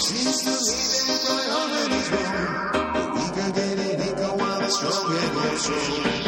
Seems to me that my heart is wrong. The weaker getting weaker while the stronger goes strong.